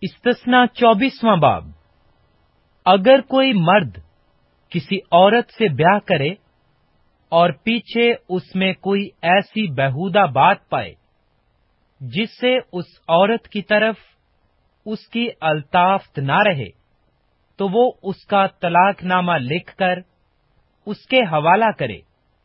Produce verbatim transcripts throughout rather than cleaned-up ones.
استثنا चौबीसवां बाब। अगर कोई मर्द किसी औरत से ब्याह करे और पीछे उसमें कोई ऐसी बेहुदा बात पाए जिससे उस औरत की तरफ उसकी अल्ताफ्त ना रहे, तो वो उसका तलाकनामा लिखकर उसके हवाला करे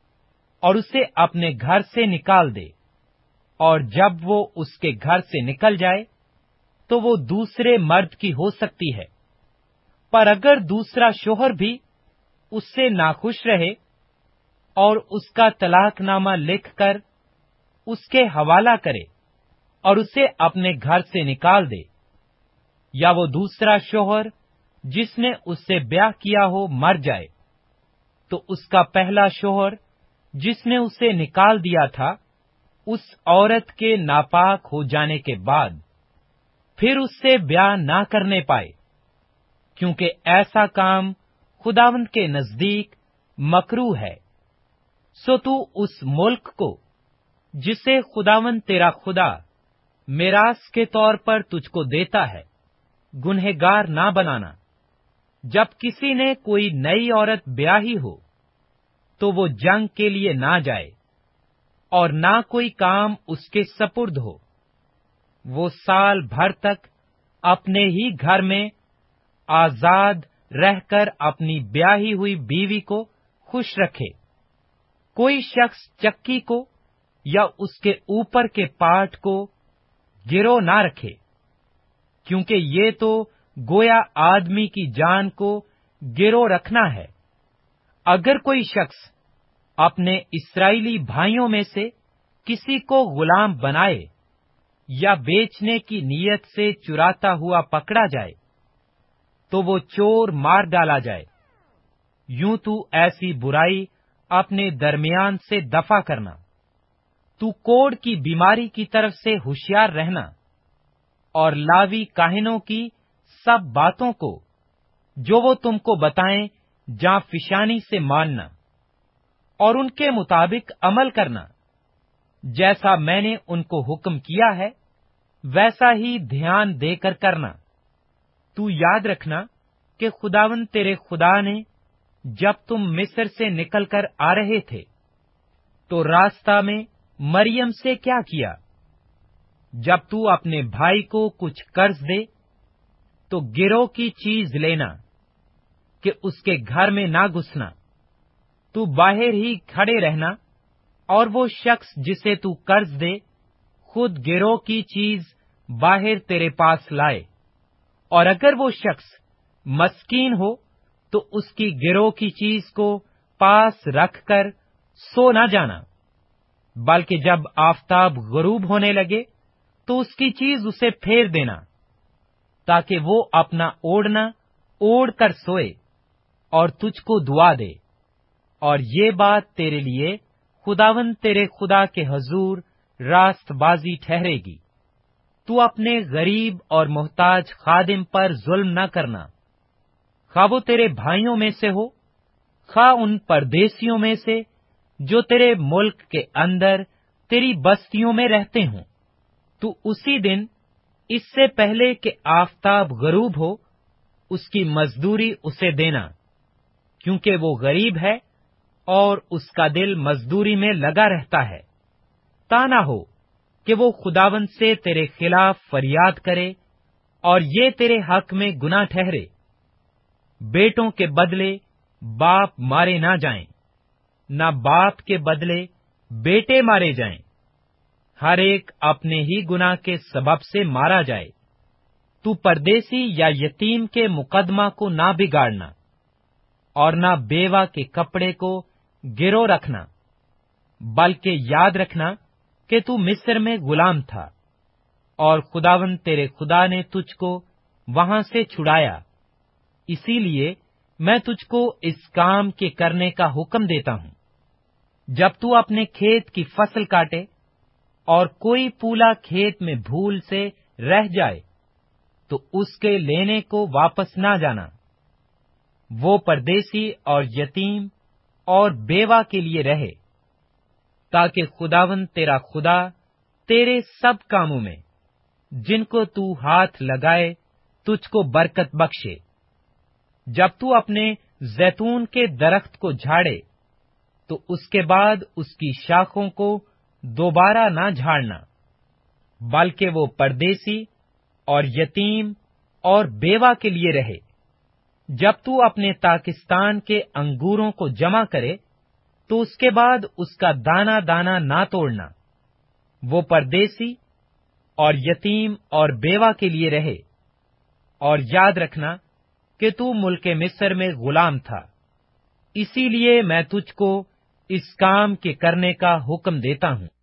और उसे अपने घर से निकाल दे। और जब वो उसके घर से निकल जाए तो वो दूसरे मर्द की हो सकती है। पर अगर दूसरा शोहर भी उससे नाखुश रहे और उसका तलाकनामा लिखकर उसके हवाला करे और उसे अपने घर से निकाल दे, या वो दूसरा शोहर जिसने उससे ब्याह किया हो मर जाए, तो उसका पहला शोहर जिसने उसे निकाल दिया था उस औरत के नापाक हो जाने के बाद फिर उससे ब्याह ना करने पाए, क्योंकि ऐसा काम खुदावंद के नजदीक मकरूह है। सो तू उस मुल्क को जिसे खुदावंद तेरा खुदा मिरास के तौर पर तुझको देता है, गुनहगार ना बनाना। जब किसी ने कोई नई औरत ब्याही हो तो वो जंग के लिए ना जाए और ना कोई काम उसके सपुर्द हो। वो साल भर तक अपने ही घर में आजाद रहकर अपनी ब्याही हुई बीवी को खुश रखे। कोई शख्स चक्की को या उसके ऊपर के पाट को गिरो ना रखे, क्योंकि ये तो गोया आदमी की जान को गिरो रखना है। अगर कोई शख्स अपने इस्राएली भाइयों में से किसी को गुलाम बनाए या बेचने की नीयत से चुराता हुआ पकड़ा जाए, तो वो चोर मार डाला जाए। यूं तू ऐसी बुराई अपने दरमियान से दफा करना। तू कोढ़ की बीमारी की तरफ से होशियार रहना और लावी काहिनों की सब बातों को जो वो तुमको बताएं जांफिशानी से मानना और उनके मुताबिक अमल करना। जैसा मैंने उनको हुक्म किया है वैसा ही ध्यान देकर करना। तू याद रखना कि खुदावंद तेरे खुदा ने जब तुम मिस्र से निकलकर आ रहे थे तो रास्ता में मरियम से क्या किया। जब तू अपने भाई को कुछ कर्ज दे तो गिरोह की चीज लेना कि उसके घर में ना घुसना। तू बाहर ही खड़े रहना और वो शख्स जिसे तू कर्ज दे खुद गिरोह की चीज बाहर तेरे पास लाए। और अगर वो शख्स मस्कीन हो तो उसकी गिरोह की चीज को पास रखकर सो न जाना, बल्कि जब आफताब गुरूब होने लगे तो उसकी चीज उसे फेर देना, ताकि वो अपना ओढ़ना ओढ़ कर सोए और तुझको दुआ दे। और ये बात तेरे लिए खुदावंद तेरे खुदा के हजूर रास्तबाजी ठहरेगी। तू अपने गरीब और मोहताज खादिम पर जुल्म न करना, खा वो तेरे भाइयों में से हो, खा उन परदेसियों में से जो तेरे मुल्क के अंदर तेरी बस्तियों में रहते हों। तू उसी दिन इससे पहले कि आफताब गरूब हो उसकी मजदूरी उसे देना, क्योंकि वो गरीब है और उसका दिल मजदूरी में लगा रहता है। ता ना हो कि वो खुदावंद से तेरे खिलाफ फरियाद करे और ये तेरे हक में गुनाह ठहरे। बेटों के बदले बाप मारे ना जाएं, ना बाप के बदले बेटे मारे जाएं। हर एक अपने ही गुनाह के सबब से मारा जाए। तू परदेसी या यतीम के मुकदमा को ना बिगाड़ना और ना बेवा के कपड़े को गिरो रखना, बल्कि याद रखना कि तू मिस्र में गुलाम था और खुदावंद तेरे खुदा ने तुझको वहां से छुड़ाया। इसीलिए मैं तुझको इस काम के करने का हुक्म देता हूं। जब तू अपने खेत की फसल काटे और कोई पूला खेत में भूल से रह जाए तो उसके लेने को वापस ना जाना। वो परदेसी और यतीम और बेवा के लिए रहे, ताकि खुदावंद तेरा खुदा तेरे सब कामों में जिनको तू हाथ लगाए تجھ کو برکت بخشے۔ جب تو اپنے زیتون کے درخت کو جھاڑے تو اس کے بعد اس کی شاخوں کو دوبارہ نہ جھاڑنا، بلکہ وہ پردیسی اور یتیم اور بیوہ کے لیے رہے۔ جب تو اپنے تاکستان کے انگوروں کو جمع کرے تو اس کے بعد اس کا دانہ دانہ نہ توڑنا، وہ پردیسی اور یتیم اور بیوہ کے لیے رہے۔ اور یاد رکھنا کہ تو ملک مصر میں غلام تھا، اسی لیے میں تجھ کو اس کام کے کرنے کا حکم دیتا ہوں۔